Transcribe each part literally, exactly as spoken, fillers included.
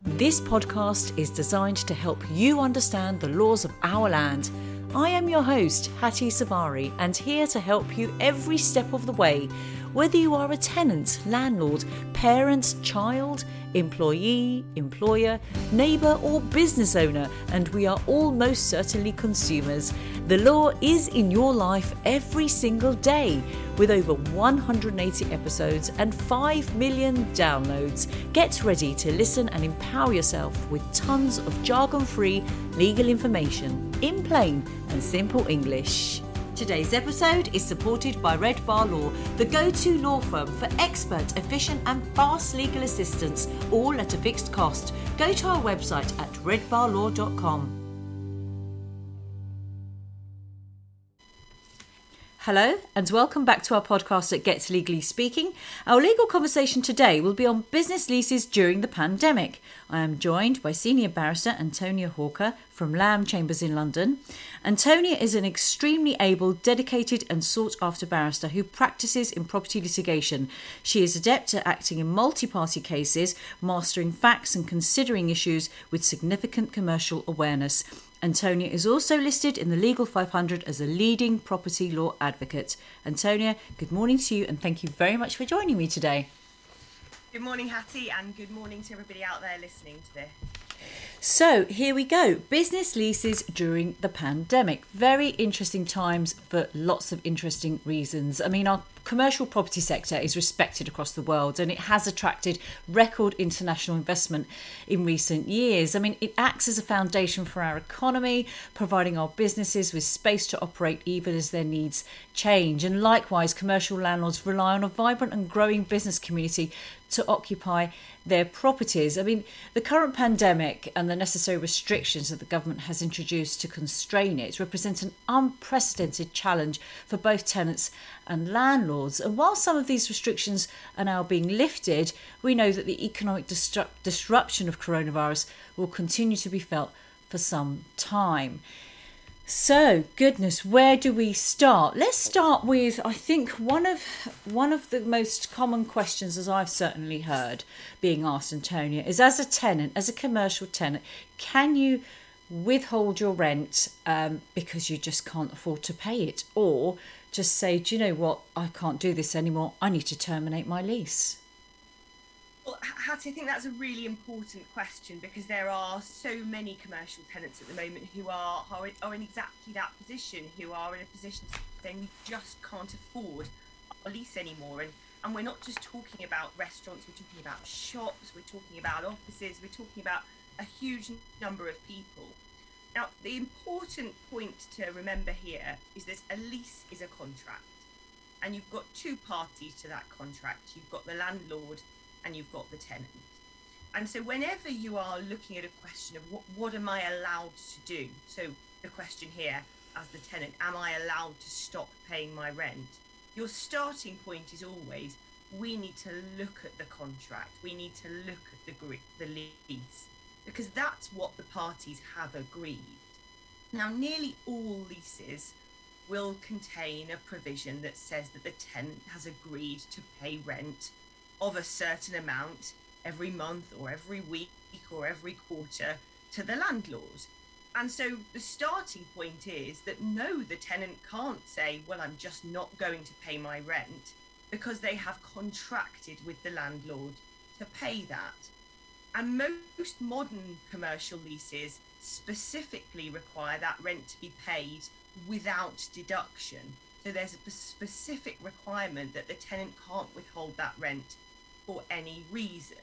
This podcast is designed to help you understand the laws of our land. I am your host, Hattie Savari, and here to help you every step of the way. Whether you are a tenant, landlord, parent, child, employee, employer, neighbour or business owner, and we are all most certainly consumers. The law is in your life every single day. With over one hundred eighty episodes and five million downloads, get ready to listen and empower yourself with tons of jargon-free legal information in plain and simple English. Today's episode is supported by Red Bar Law, the go-to law firm for expert, efficient and fast legal assistance, all at a fixed cost. Go to our website at red bar law dot com. Hello and welcome back to our podcast at Get Legally Speaking. Our legal conversation today will be on business leases during the pandemic. I am joined by Senior Barrister Antonia Hawker from Lamb Chambers in London. Antonia is an extremely able, dedicated and sought-after barrister who practices in property litigation. She is adept at acting in multi-party cases, mastering facts and considering issues with significant commercial awareness. Antonia is also listed in the Legal five hundred as a leading property law advocate. Antonia, good morning to you and thank you very much for joining me today. Good morning, Hattie, and good morning to everybody out there listening to this. So here we go. Business leases during the pandemic. Very interesting times for lots of interesting reasons. I mean, our commercial property sector is respected across the world and it has attracted record international investment in recent years. I mean, it acts as a foundation for our economy, providing our businesses with space to operate even as their needs change. And likewise, commercial landlords rely on a vibrant and growing business community to occupy their properties. I mean, the current pandemic and the necessary restrictions that the government has introduced to constrain it represent an unprecedented challenge for both tenants and landlords. And while some of these restrictions are now being lifted, we know that the economic distru- disruption of coronavirus will continue to be felt for some time. So, goodness, where do we start? Let's start with, I think, one of one of the most common questions, as I've certainly heard being asked, Antonia, is as a tenant, as a commercial tenant, can you withhold your rent um, because you just can't afford to pay it? Or just say, do you know what, I can't do this anymore, I need to terminate my lease? Well, Hattie, I think that's a really important question because there are so many commercial tenants at the moment who are, are, are in exactly that position, who are in a position saying we just can't afford our lease anymore. And, and we're not just talking about restaurants, we're talking about shops, we're talking about offices, we're talking about a huge number of people. Now, the important point to remember here is that a lease is a contract and you've got two parties to that contract. You've got the landlord and you've got the tenant. And so whenever you are looking at a question of what, what am I allowed to do? So the question here as the tenant, am I allowed to stop paying my rent? Your starting point is always, we need to look at the contract. We need to look at the, the lease because that's what the parties have agreed. Now, nearly all leases will contain a provision that says that the tenant has agreed to pay rent of a certain amount every month or every week or every quarter to the landlord. And so the starting point is that no, the tenant can't say, well, I'm just not going to pay my rent because they have contracted with the landlord to pay that. And most modern commercial leases specifically require that rent to be paid without deduction. So there's a specific requirement that the tenant can't withhold that rent for any reason.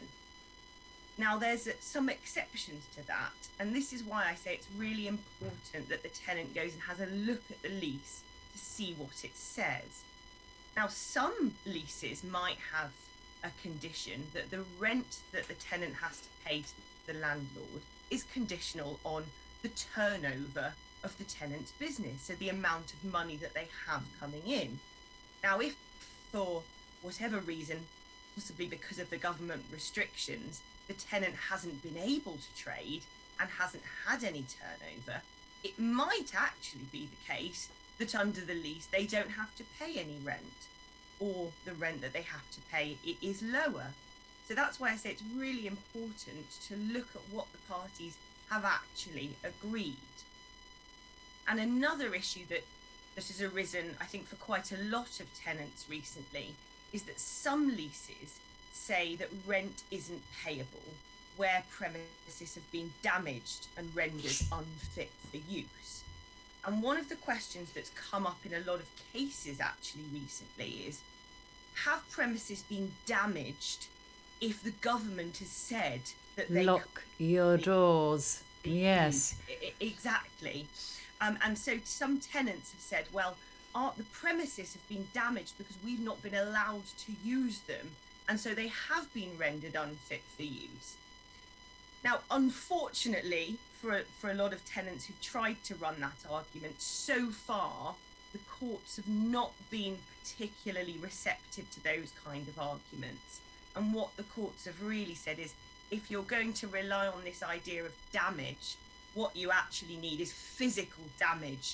Now, there's some exceptions to that, and this is why I say it's really important that the tenant goes and has a look at the lease to see what it says. Now, some leases might have a condition that the rent that the tenant has to pay to the landlord is conditional on the turnover of the tenant's business, so the amount of money that they have coming in. Now, if for whatever reason, possibly because of the government restrictions, the tenant hasn't been able to trade and hasn't had any turnover, it might actually be the case that under the lease they don't have to pay any rent, or the rent that they have to pay it is lower. So that's why I say it's really important to look at what the parties have actually agreed. And another issue that, that has arisen, I think, for quite a lot of tenants recently is that some leases say that rent isn't payable where premises have been damaged and rendered unfit for use. And one of the questions that's come up in a lot of cases actually recently is, have premises been damaged if the government has said that they lock your doors? Yes, exactly. Um, and so some tenants have said, well, our, the premises have been damaged because we've not been allowed to use them, and so they have been rendered unfit for use. Now, unfortunately, for, for a lot of tenants who tried to run that argument, so far, the courts have not been particularly receptive to those kind of arguments. And what the courts have really said is, if you're going to rely on this idea of damage, what you actually need is physical damage,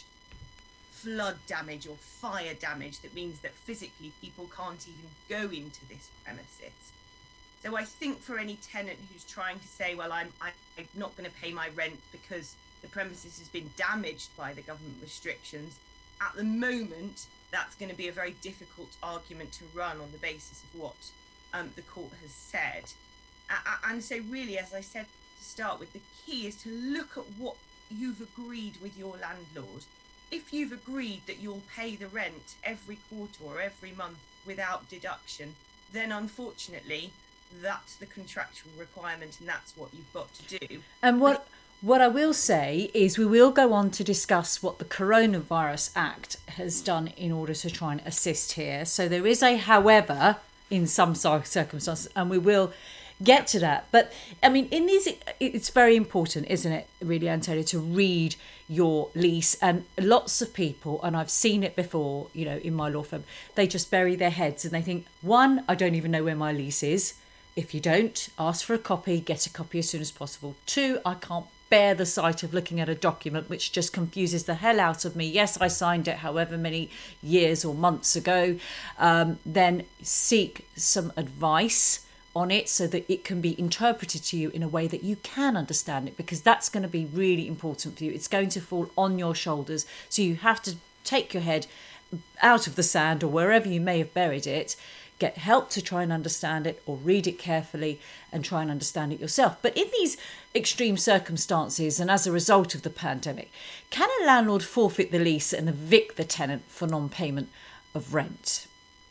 flood damage or fire damage. That means that physically people can't even go into this premises. So I think for any tenant who's trying to say, well, I'm, I'm not going to pay my rent because the premises has been damaged by the government restrictions, at the moment, that's going to be a very difficult argument to run on the basis of what um, the court has said. Uh, and so really, as I said to start with, the key is to look at what you've agreed with your landlord. If you've agreed that you'll pay the rent every quarter or every month without deduction, then unfortunately, that's the contractual requirement and that's what you've got to do. And what what I will say is we will go on to discuss what the Coronavirus Act has done in order to try and assist here. So there is a however in some circumstances, and we will get to that. But I mean, in these, it's very important, isn't it, really, Antonia, to read your lease. And lots of people, and I've seen it before, you know, in my law firm, they just bury their heads and they think, one, I don't even know where my lease is. If you don't, ask for a copy, get a copy as soon as possible. Two, I can't bear the sight of looking at a document which just confuses the hell out of me. Yes, I signed it however many years or months ago. Um, then seek some advice on it so that it can be interpreted to you in a way that you can understand it, because that's going to be really important for you. It's going to fall on your shoulders. So you have to take your head out of the sand or wherever you may have buried it, get help to try and understand it, or read it carefully and try and understand it yourself. But in these extreme circumstances, and as a result of the pandemic, can a landlord forfeit the lease and evict the tenant for non-payment of rent?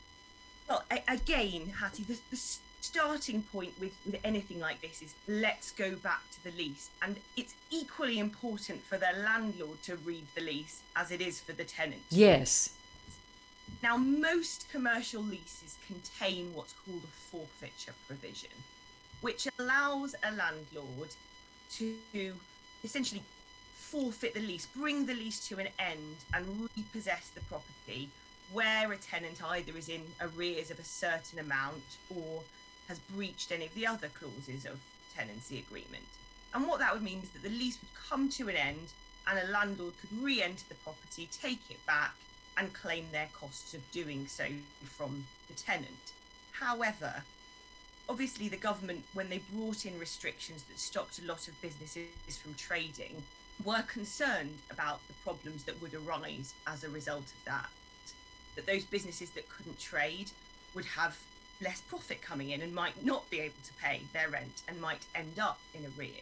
Well, again, Hattie, the, the starting point with, with anything like this is let's go back to the lease. And it's equally important for the landlord to read the lease as it is for the tenant. Yes. Now, most commercial leases contain what's called a forfeiture provision, which allows a landlord to essentially forfeit the lease, bring the lease to an end and repossess the property where a tenant either is in arrears of a certain amount or has breached any of the other clauses of tenancy agreement. And what that would mean is that the lease would come to an end and a landlord could re-enter the property, take it back, and claim their costs of doing so from the tenant. However, obviously the government, when they brought in restrictions that stopped a lot of businesses from trading, were concerned about the problems that would arise as a result of that. That those businesses that couldn't trade would have less profit coming in and might not be able to pay their rent and might end up in arrears.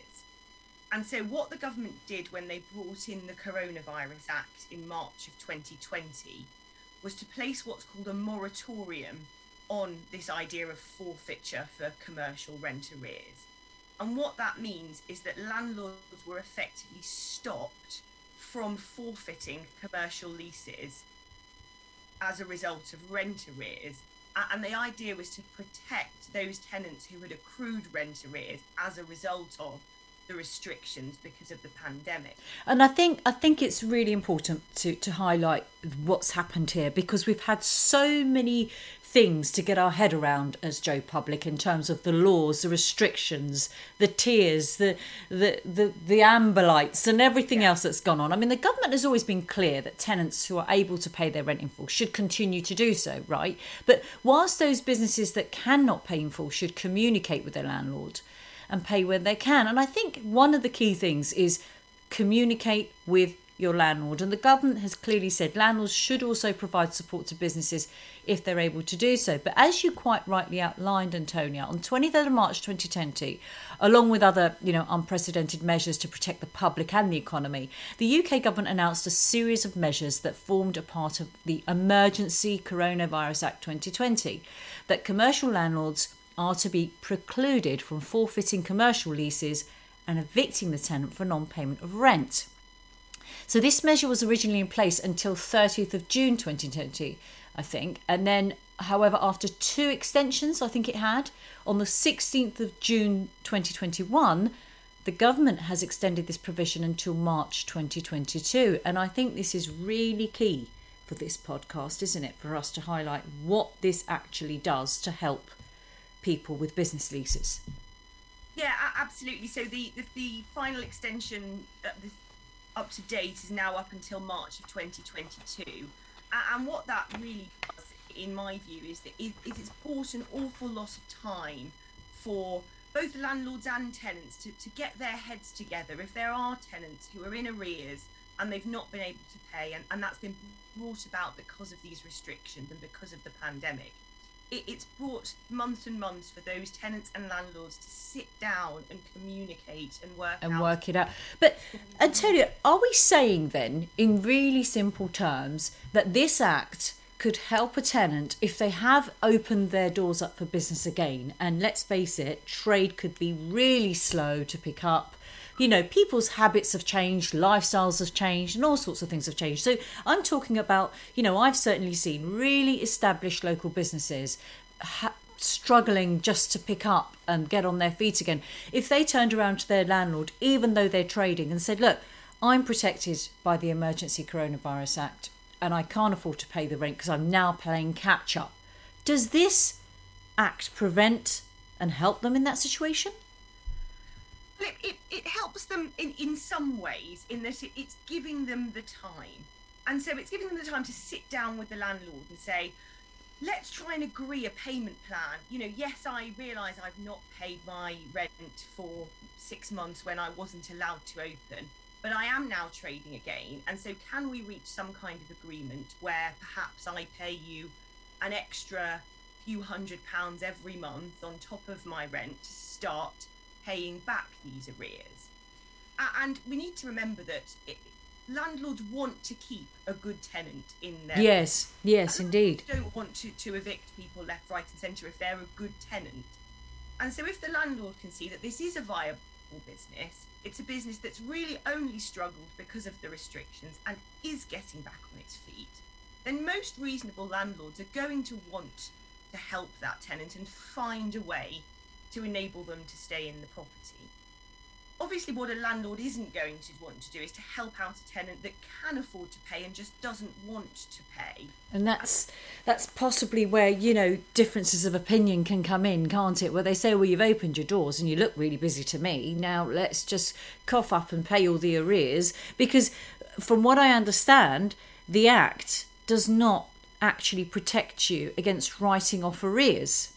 And so what the government did when they brought in the Coronavirus Act in March of twenty twenty was to place what's called a moratorium on this idea of forfeiture for commercial rent arrears. And what that means is that landlords were effectively stopped from forfeiting commercial leases as a result of rent arrears. And the idea was to protect those tenants who had accrued rent arrears as a result of the restrictions because of the pandemic. And I think I think it's really important to, to highlight what's happened here, because we've had so many things to get our head around as Joe Public in terms of the laws, the restrictions, the tiers, the the the, the ambolites and everything yeah. else that's gone on. I mean, the government has always been clear that tenants who are able to pay their rent in full should continue to do so, right? But whilst those businesses that cannot pay in full should communicate with their landlord and pay when they can. And I think one of the key things is communicate with your landlord. And the government has clearly said landlords should also provide support to businesses if they're able to do so. But as you quite rightly outlined, Antonia, on twenty-third of March twenty twenty, along with other, you know, unprecedented measures to protect the public and the economy, the U K government announced a series of measures that formed a part of the Emergency Coronavirus Act twenty twenty, that commercial landlords are to be precluded from forfeiting commercial leases and evicting the tenant for non-payment of rent. So this measure was originally in place until thirtieth of June twenty twenty, I think. And then, however, after two extensions, I think it had, on the sixteenth of June twenty twenty-one, the government has extended this provision until March twenty twenty-two. And I think this is really key for this podcast, isn't it? For us to highlight what this actually does to help people with business leases. Yeah, absolutely. So the, the, the final extension uh, the, up to date is now up until March of twenty twenty-two. And what that really does, in my view, is that it, it's brought an awful lot of time for both landlords and tenants to, to get their heads together. If there are tenants who are in arrears and they've not been able to pay, and, and that's been brought about because of these restrictions and because of the pandemic, it, it's brought months and months for those tenants and landlords to sit down and communicate and work and out. work it out. But Antonia, are we saying then, in really simple terms, that this act could help a tenant if they have opened their doors up for business again? And let's face it, trade could be really slow to pick up. You know, people's habits have changed, lifestyles have changed, and all sorts of things have changed. So I'm talking about, you know, I've certainly seen really established local businesses ha- struggling just to pick up and get on their feet again. If they turned around to their landlord, even though they're trading, and said, look, I'm protected by the Emergency Coronavirus Act and I can't afford to pay the rent because I'm now playing catch up. Does this act prevent and help them in that situation? It, it, it helps them in, in some ways, in that it, it's giving them the time. And so it's giving them the time to sit down with the landlord and say, let's try and agree a payment plan. You know, yes, I realise I've not paid my rent for six months when I wasn't allowed to open, but I am now trading again. And so can we reach some kind of agreement where perhaps I pay you an extra few hundred pounds every month on top of my rent to start paying back these arrears? And we need to remember that it, landlords want to keep a good tenant in their yes yes and indeed don't want to, to evict people left, right and centre if they're a good tenant. And so if the landlord can see that this is a viable business, it's a business that's really only struggled because of the restrictions and is getting back on its feet, then most reasonable landlords are going to want to help that tenant and find a way to enable them to stay in the property. Obviously, what a landlord isn't going to want to do is to help out a tenant that can afford to pay and just doesn't want to pay. And that's that's possibly where, you know, differences of opinion can come in, can't it? Where they say, well, you've opened your doors and you look really busy to me. Now let's just cough up and pay all the arrears. Because from what I understand, the Act does not actually protect you against writing off arrears.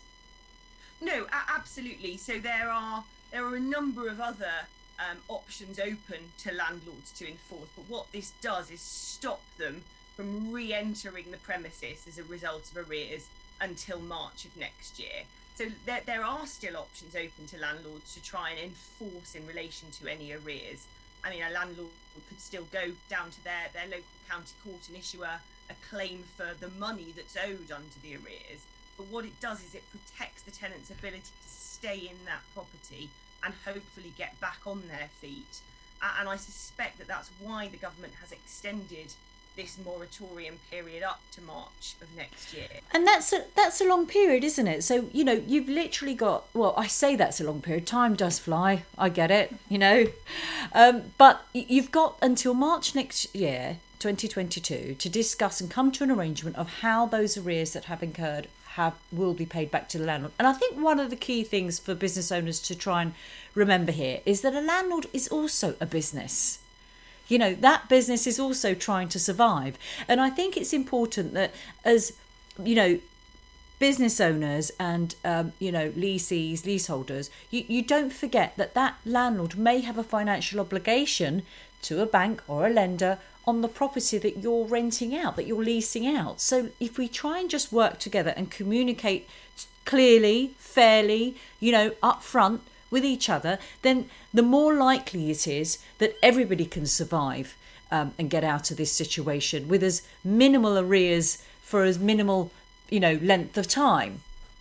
No, a- absolutely. So there are there are a number of other um, options open to landlords to enforce, but what this does is stop them from re-entering the premises as a result of arrears until March of next year. So there, there are still options open to landlords to try and enforce in relation to any arrears. I mean, a landlord could still go down to their, their local county court and issue a, a claim for the money that's owed under the arrears. But what it does is it protects the tenant's ability to stay in that property and hopefully get back on their feet. Uh, and I suspect that that's why the government has extended this moratorium period up to March of next year. And that's a that's a long period, isn't it? So, you know, you've literally got, well, I say that's a long period. Time does fly. I get it, you know. Um, but you've got until March next year, twenty twenty-two, to discuss and come to an arrangement of how those arrears that have incurred have will be paid back to the landlord. And I think one of the key things for business owners to try and remember here is that a landlord is also a business. You know, that business is also trying to survive. And I think it's important that as, you know, business owners and, um, you know, leasees, leaseholders, you, you don't forget that that landlord may have a financial obligation to a bank or a lender on the property that you're renting out, that you're leasing out. So if we try and just work together and communicate clearly, fairly, you know, up front with each other, then the more likely it is that everybody can survive um, and get out of this situation with as minimal arrears for as minimal, you know, length of time.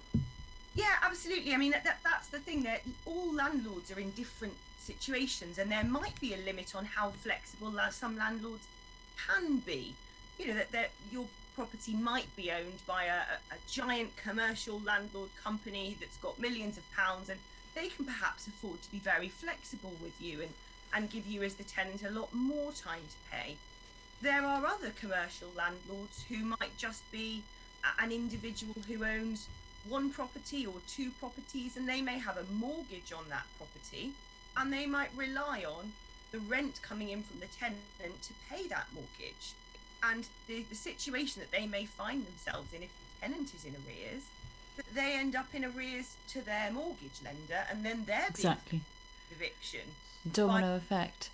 Yeah, absolutely. I mean, that, that's the thing, that all landlords are in different situations, and there might be a limit on how flexible some landlords can be. You know, that, that your property might be owned by a, a giant commercial landlord company that's got millions of pounds, and they can perhaps afford to be very flexible with you and, and give you as the tenant a lot more time to pay. There are other commercial landlords who might just be an individual who owns one property or two properties, and they may have a mortgage on that property, and they might rely on the rent coming in from the tenant to pay that mortgage. And the, the situation that they may find themselves in if the tenant is in arrears, that they end up in arrears to their mortgage lender, and then they're exactly eviction. Domino by, effect.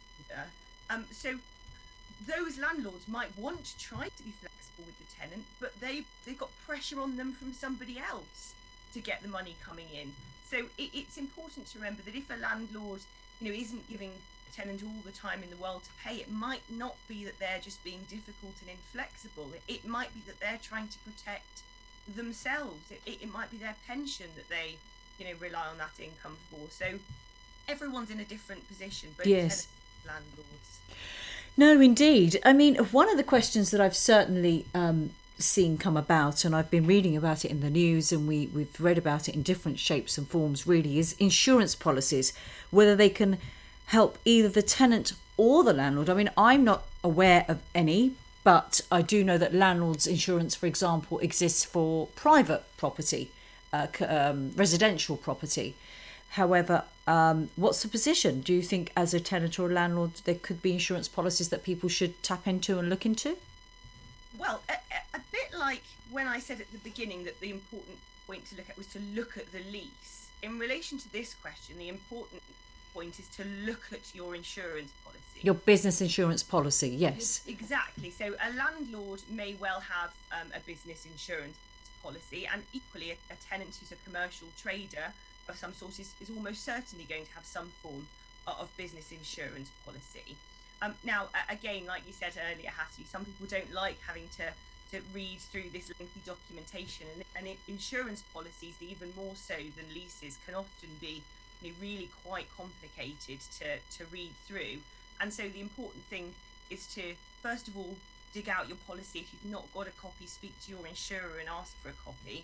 Um, so those landlords might want to try to be flexible with the tenant, but they they've got pressure on them from somebody else to get the money coming in. So it, it's important to remember that if a landlord, you know, isn't giving the tenant all the time in the world to pay, it might not be that they're just being difficult and inflexible. It, it might be that they're trying to protect themselves. It, it might be their pension that they, you know, rely on that income for. So everyone's in a different position, both yes. landlords. No, indeed. I mean, one of the questions that I've certainly um, seen come about, and I've been reading about it in the news, and we, we've read about it in different shapes and forms, really, is insurance policies, whether they can help either the tenant or the landlord. I mean, I'm not aware of any, but I do know that landlord's insurance, for example, exists for private property, uh, um, residential property. However, um, what's the position? Do you think as a tenant or a landlord there could be insurance policies that people should tap into and look into? Well, a, a bit like when I said at the beginning that the important point to look at was to look at the lease. In relation to this question, the important point is to look at your insurance policy. Your business insurance policy, yes. Exactly. So a landlord may well have um, a business insurance policy, and equally a, a tenant who's a commercial trader of some sort is, is almost certainly going to have some form of business insurance policy. Um, now, again, like you said earlier, Hattie, some people don't like having to, to read through this lengthy documentation, and, and it, insurance policies, even more so than leases, can often be, you know, really quite complicated to, to read through. And so the important thing is to, first of all, dig out your policy. If you've not got a copy, speak to your insurer and ask for a copy.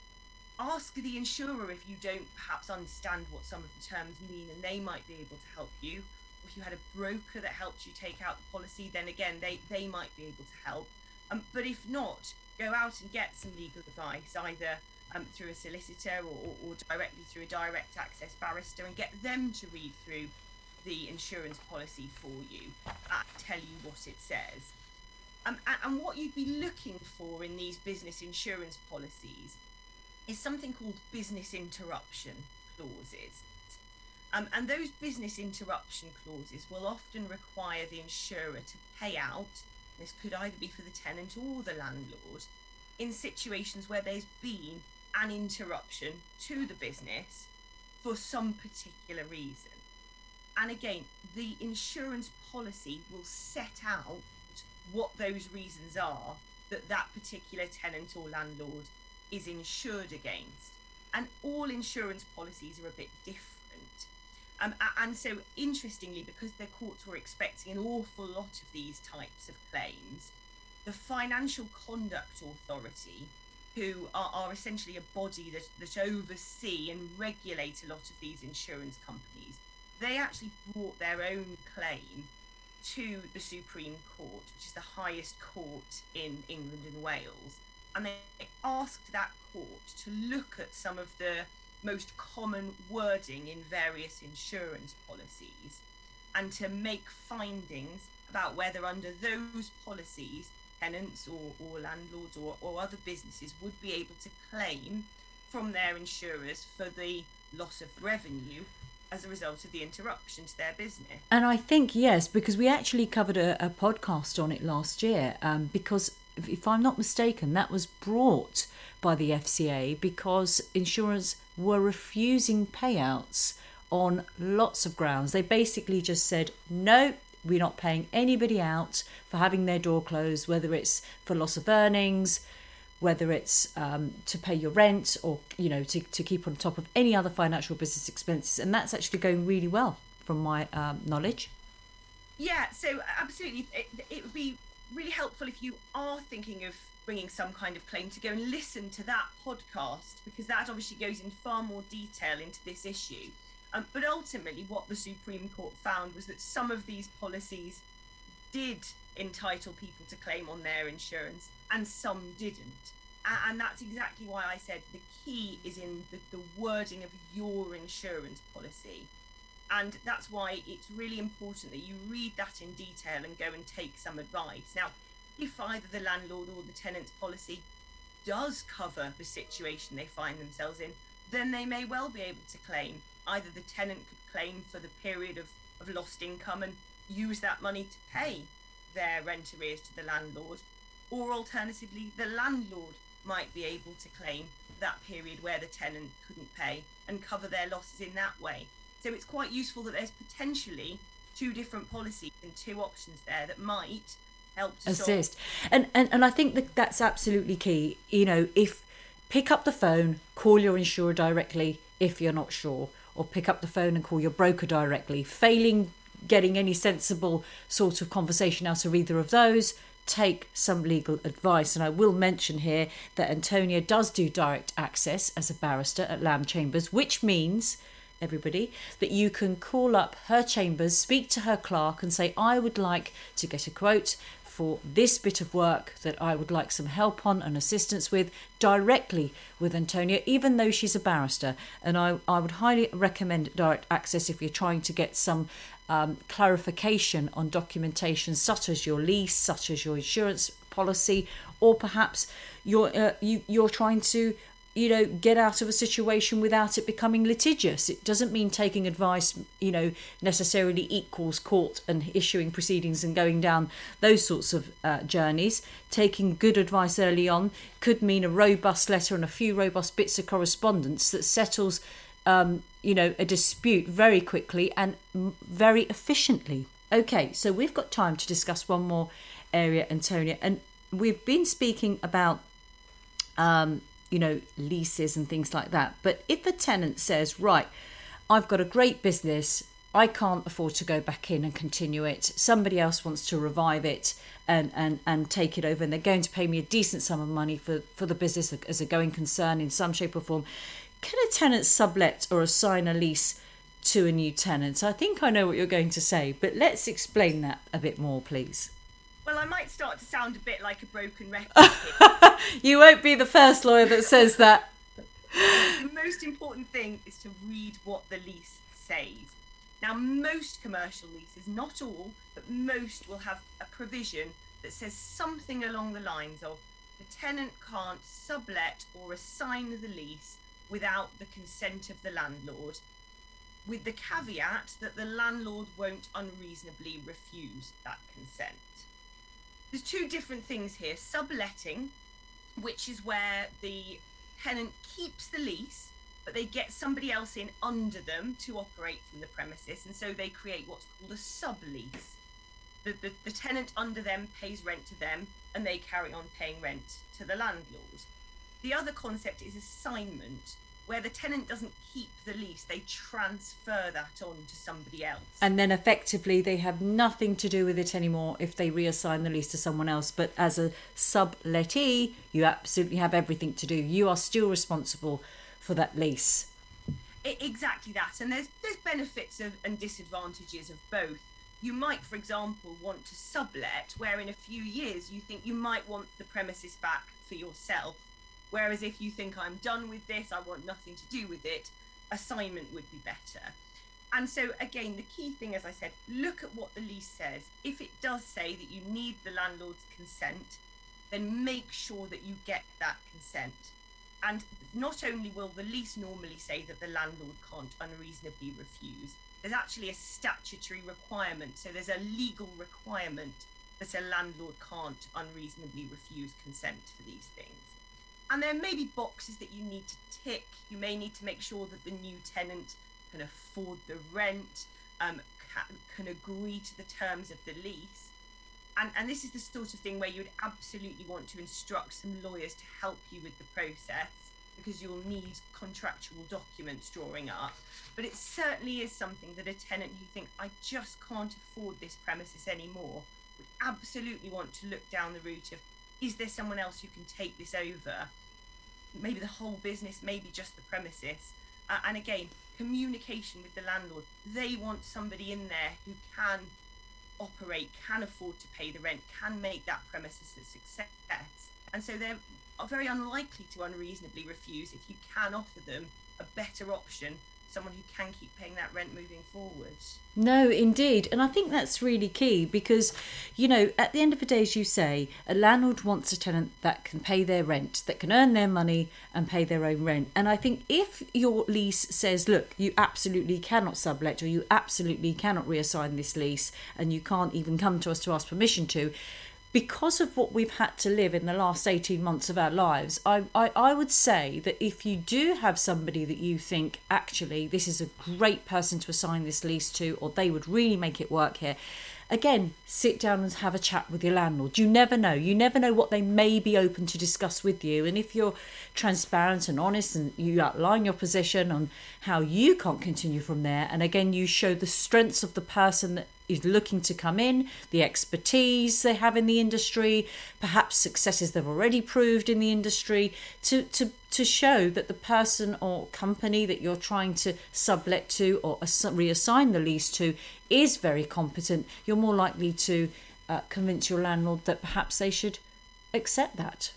Ask the insurer if you don't perhaps understand what some of the terms mean, and they might be able to help you. If you had a broker that helped you take out the policy, then again, they, they might be able to help. Um, but if not, go out and get some legal advice, either um, through a solicitor or, or directly through a direct access barrister, and get them to read through the insurance policy for you and tell you what it says. Um, and, and what you'd be looking for in these business insurance policies is something called business interruption clauses. Um, and those business interruption clauses will often require the insurer to pay out, this could either be for the tenant or the landlord, in situations where there's been an interruption to the business for some particular reason. And again, the insurance policy will set out what those reasons are that that particular tenant or landlord is insured against. And all insurance policies are a bit different. Um, and so, interestingly, because the courts were expecting an awful lot of these types of claims, the Financial Conduct Authority, who are, are essentially a body that, that oversee and regulate a lot of these insurance companies, they actually brought their own claim to the Supreme Court, which is the highest court in England and Wales. And they asked that court to look at some of the most common wording in various insurance policies and to make findings about whether under those policies tenants or, or landlords or, or other businesses would be able to claim from their insurers for the loss of revenue as a result of the interruption to their business. And I think, yes, because we actually covered a, a podcast on it last year, um, because if, if I'm not mistaken, that was brought by the F C A because insurers were refusing payouts on lots of grounds. They basically just said, no, we're not paying anybody out for having their door closed, whether it's for loss of earnings, whether it's um, to pay your rent or, you know, to, to keep on top of any other financial business expenses. And that's actually going really well from my um, knowledge. Yeah, so absolutely. It, it would be really helpful if you are thinking of bringing some kind of claim to go and listen to that podcast, because that obviously goes in far more detail into this issue. Um, but ultimately what the Supreme Court found was that some of these policies did entitle people to claim on their insurance and some didn't. And that's exactly why I said the key is in the, the wording of your insurance policy. And that's why it's really important that you read that in detail and go and take some advice. Now, if either the landlord or the tenant's policy does cover the situation they find themselves in, then they may well be able to claim. Either the tenant could claim for the period of, of lost income and use that money to pay their rent arrears to the landlord, or alternatively, the landlord might be able to claim that period where the tenant couldn't pay and cover their losses in that way. So it's quite useful that there's potentially two different policies and two options there that might help to assist. Solve. And, and and I think that that's absolutely key. You know, if pick up the phone, call your insurer directly if you're not sure, or pick up the phone and call your broker directly. Failing getting any sensible sort of conversation out of either of those, take some legal advice. And I will mention here that Antonia does do direct access as a barrister at Lamb Chambers, which means, everybody, that you can call up her chambers, speak to her clerk and say, I would like to get a quote for this bit of work that I would like some help on and assistance with, directly with Antonia, even though she's a barrister. And I, I would highly recommend direct access if you're trying to get some um, clarification on documentation such as your lease, such as your insurance policy, or perhaps you're, uh, you, you're trying to you know, get out of a situation without it becoming litigious. It doesn't mean taking advice, you know, necessarily equals court and issuing proceedings and going down those sorts of uh, journeys. Taking good advice early on could mean a robust letter and a few robust bits of correspondence that settles, um, you know, a dispute very quickly and very efficiently. Okay, so we've got time to discuss one more area, Antonia, and we've been speaking about um, you know, leases and things like that. But if a tenant says, right, I've got a great business, I can't afford to go back in and continue it, somebody else wants to revive it and, and, and take it over, and they're going to pay me a decent sum of money for, for the business as a going concern in some shape or form, can a tenant sublet or assign a lease to a new tenant? I think I know what you're going to say, but let's explain that a bit more, please. Well, I might start to sound a bit like a broken record here. You won't be the first lawyer that says that. The most important thing is to read what the lease says. Now, most commercial leases, not all, but most will have a provision that says something along the lines of the tenant can't sublet or assign the lease without the consent of the landlord, with the caveat that the landlord won't unreasonably refuse that consent. There's two different things here. Subletting, which is where the tenant keeps the lease, but they get somebody else in under them to operate from the premises, and so they create what's called a sublease. The, the, the tenant under them pays rent to them, and they carry on paying rent to the landlord. The other concept is assignment, where the tenant doesn't keep the lease, they transfer that on to somebody else. And then effectively they have nothing to do with it anymore if they reassign the lease to someone else. But as a sublettee, you absolutely have everything to do. You are still responsible for that lease. It, exactly that. And there's there's benefits of, and disadvantages of both. You might, for example, want to sublet, where in a few years you think you might want the premises back for yourself. Whereas if you think I'm done with this, I want nothing to do with it, assignment would be better. And so again, the key thing, as I said, look at what the lease says. If it does say that you need the landlord's consent, then make sure that you get that consent. And not only will the lease normally say that the landlord can't unreasonably refuse, there's actually a statutory requirement. So there's a legal requirement that a landlord can't unreasonably refuse consent for these things. And there may be boxes that you need to tick. You may need to make sure that the new tenant can afford the rent, um, can, can agree to the terms of the lease. And, and this is the sort of thing where you would absolutely want to instruct some lawyers to help you with the process, because you'll need contractual documents drawing up. But it certainly is something that a tenant who thinks, I just can't afford this premises anymore, would absolutely want to look down the route of, is there someone else who can take this over? Maybe the whole business, maybe just the premises. Uh, and again, communication with the landlord. They want somebody in there who can operate, can afford to pay the rent, can make that premises a success. And so they're very unlikely to unreasonably refuse if you can offer them a better option, someone who can keep paying that rent moving forward. No, indeed. And I think that's really key because, you know, at the end of the day, as you say, a landlord wants a tenant that can pay their rent, that can earn their money and pay their own rent. And I think if your lease says, look, you absolutely cannot sublet or you absolutely cannot reassign this lease and you can't even come to us to ask permission to, because of what we've had to live in the last eighteen months of our lives, I, I, I would say that if you do have somebody that you think, actually, this is a great person to assign this lease to, or they would really make it work here, again, sit down and have a chat with your landlord. You never know. You never know what they may be open to discuss with you. And if you're transparent and honest and you outline your position on how you can't continue from there, and again, you show the strengths of the person that is looking to come in, the expertise they have in the industry, perhaps successes they've already proved in the industry, to, to, to show that the person or company that you're trying to sublet to or reassign the lease to is very competent, you're more likely to uh, convince your landlord that perhaps they should accept that.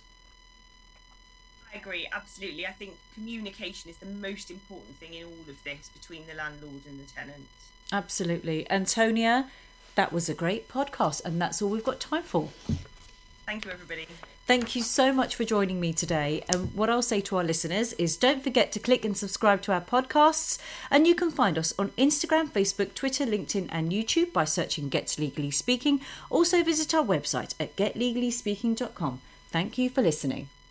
I agree, absolutely. I think communication is the most important thing in all of this between the landlord and the tenant. Absolutely. Antonia, that was a great podcast, and that's all we've got time for. Thank you, everybody. Thank you so much for joining me today. And what I'll say to our listeners is don't forget to click and subscribe to our podcasts. And you can find us on Instagram, Facebook, Twitter, LinkedIn and YouTube by searching Get Legally Speaking. Also visit our website at get legally speaking dot com. Thank you for listening.